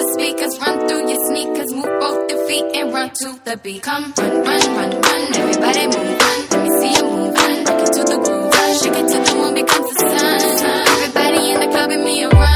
the speakers, run through your sneakers, move both your feet and run to the beat. Come run, run, run, run, everybody move, run. Let me see you move, run. Rock it to the groove, run. Shake it till the moon becomes the sun. Everybody in the club and me a run.